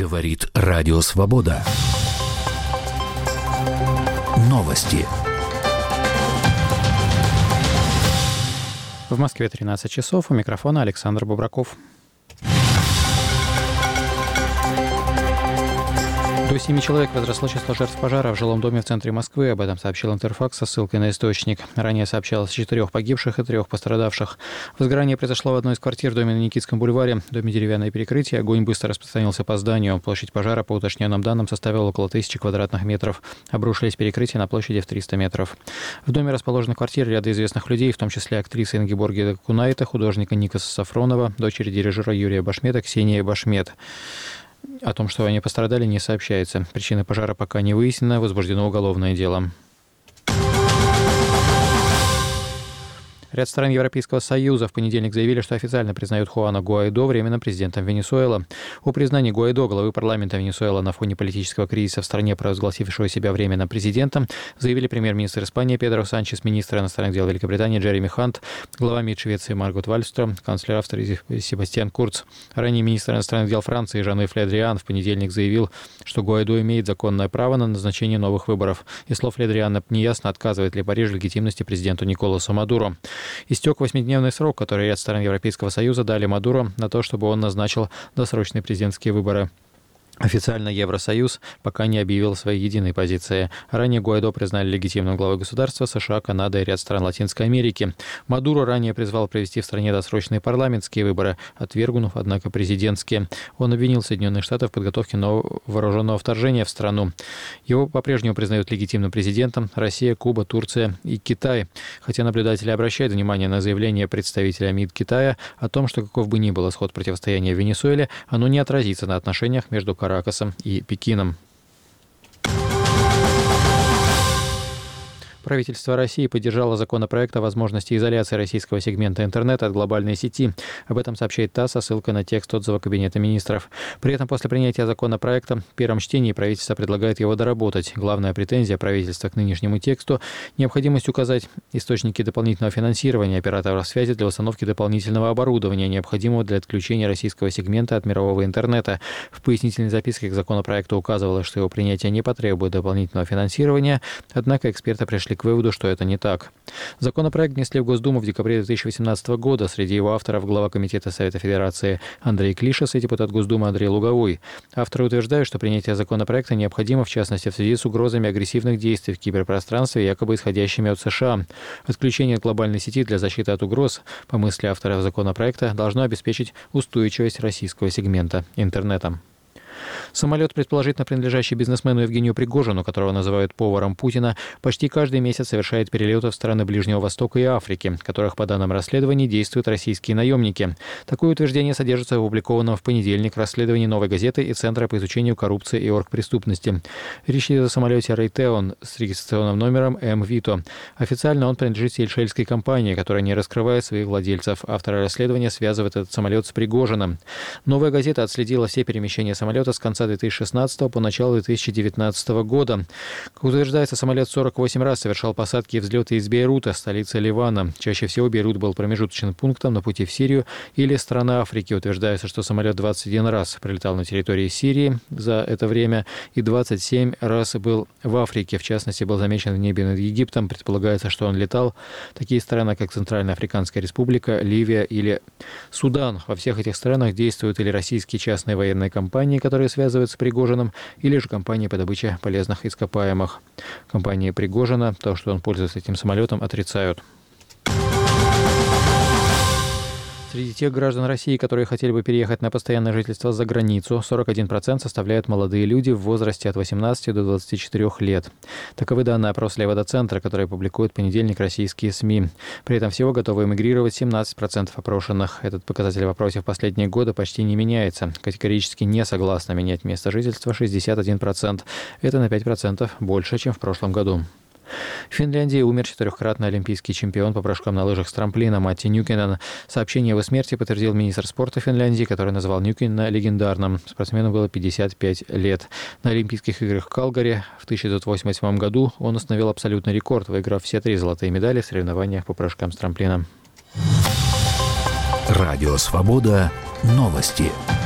Говорит Радио Свобода. Новости. В Москве 13 часов. У микрофона Александр Бубраков. До 7 человек возросло число жертв пожара в жилом доме в центре Москвы. Об этом сообщил Интерфакс со ссылкой на источник. Ранее сообщалось о 4 погибших и 3 пострадавших. Возгорание произошло в одной из квартир в доме на Никитском бульваре. В доме деревянное перекрытие. Огонь быстро распространился по зданию. Площадь пожара, по уточненным данным, составила около 1000 квадратных метров. Обрушились перекрытия на площади в 300 метров. В доме расположены квартиры ряда известных людей, в том числе актрисы Ингеборги Кунайта, художника Никаса Сафронова, дочери дирижера Юрия Башмета Ксения Башмет. О том, что они пострадали, не сообщается. Причины пожара пока не выяснены, возбуждено уголовное дело. Ряд стран Европейского Союза в понедельник заявили, что официально признают Хуана Гуайдо временным президентом Венесуэлы. О признании Гуайдо, главы парламента Венесуэлы, на фоне политического кризиса в стране, провозгласившего себя временным президентом, заявили премьер-министр Испании Педро Санчес, министр иностранных дел Великобритании Джереми Хант, глава МИД Швеции Маргот Вальстром, канцлер Австрии Себастьян Курц. Ранее министр иностранных дел Франции Жан-Йв Ле Дриан в понедельник заявил, что Гуайдо имеет законное право на назначение новых выборов. Из слов Ле Дриана неясно, отказывает ли Париж в легитимности президенту Николасу Мадуро. Истек 8-дневный срок, который ряд стран Европейского Союза дали Мадуро на то, чтобы он назначил досрочные президентские выборы. Официально Евросоюз пока не объявил своей единой позиции. Ранее Гуайдо признали легитимным главой государства США, Канады и ряд стран Латинской Америки. Мадуро ранее призвал провести в стране досрочные парламентские выборы, отвергнув, однако, президентские. Он обвинил Соединенные Штаты в подготовке нового вооруженного вторжения в страну. Его по-прежнему признают легитимным президентом Россия, Куба, Турция и Китай. Хотя наблюдатели обращают внимание на заявление представителя МИД Китая о том, что каков бы ни был исход противостояния в Венесуэле, оно не отразится на отношениях между Каракасом и Пекином. Правительство России поддержало законопроект о возможности изоляции российского сегмента интернета от глобальной сети. Об этом сообщает ТАСС со ссылкой на текст отзыва Кабинета министров. При этом после принятия законопроекта в первом чтении правительство предлагает его доработать. Главная претензия правительства к нынешнему тексту – необходимость указать источники дополнительного финансирования операторов связи для установки дополнительного оборудования, необходимого для отключения российского сегмента от мирового интернета. В пояснительной записке к законопроекту указывалось, что его принятие не потребует дополнительного финансирования, однако эксперты пришли к выводу, что это не так. Законопроект внесли в Госдуму в декабре 2018 года. Среди его авторов глава Комитета Совета Федерации Андрей Клишес и депутат Госдумы Андрей Луговой. Авторы утверждают, что принятие законопроекта необходимо, в частности, в связи с угрозами агрессивных действий в киберпространстве, якобы исходящими от США. Отключение от глобальной сети для защиты от угроз, по мысли авторов законопроекта, должно обеспечить устойчивость российского сегмента интернета. Самолет, предположительно принадлежащий бизнесмену Евгению Пригожину, которого называют поваром Путина, почти каждый месяц совершает перелеты в страны Ближнего Востока и Африки, в которых, по данным расследований, действуют российские наемники. Такое утверждение содержится в опубликованном в понедельник расследовании «Новой газеты» и Центра по изучению коррупции и оргпреступности. Речь идет о самолете Raytheon с регистрационным номером М-Вито. Официально он принадлежит сельшельской компании, которая не раскрывает своих владельцев. Авторы расследования связывают этот самолет с Пригожиным. «Новая газета» отследила все перемещения самолета с конца 2016 по начало 2019 года. Как утверждается, самолет 48 раз совершал посадки и взлеты из Бейрута, столицы Ливана. Чаще всего Бейрут был промежуточным пунктом на пути в Сирию или страны Африки. Утверждается, что самолет 21 раз прилетал на территории Сирии за это время и 27 раз был в Африке. В частности, был замечен в небе над Египтом. Предполагается, что он летал в такие страны, как Центральноафриканская Республика, Ливия или Судан. Во всех этих странах действуют или российские частные военные компании, которые связывают с Пригожиным, или же компании по добыче полезных ископаемых. Компания Пригожина, то, что он пользуется этим самолетом, отрицают. Среди тех граждан России, которые хотели бы переехать на постоянное жительство за границу, 41% составляют молодые люди в возрасте от 18 до 24 лет. Таковы данные опроса Левада-центра, который публикует в понедельник российские СМИ. При этом всего готовы эмигрировать 17% опрошенных. Этот показатель в опросе в последние годы почти не меняется. Категорически не согласны менять место жительства 61%. Это на 5% больше, чем в прошлом году. В Финляндии умер 4-кратный олимпийский чемпион по прыжкам на лыжах с трамплина Мatti Нюкинен. Сообщение о его смерти подтвердил министр спорта Финляндии, который назвал Нюкинена легендарным. Спортсмену было 55 лет. На Олимпийских играх в Калгари в 1988 году он установил абсолютный рекорд, выиграв все 3 золотые медали в соревнованиях по прыжкам с трамплина. Радио «Свобода». Новости.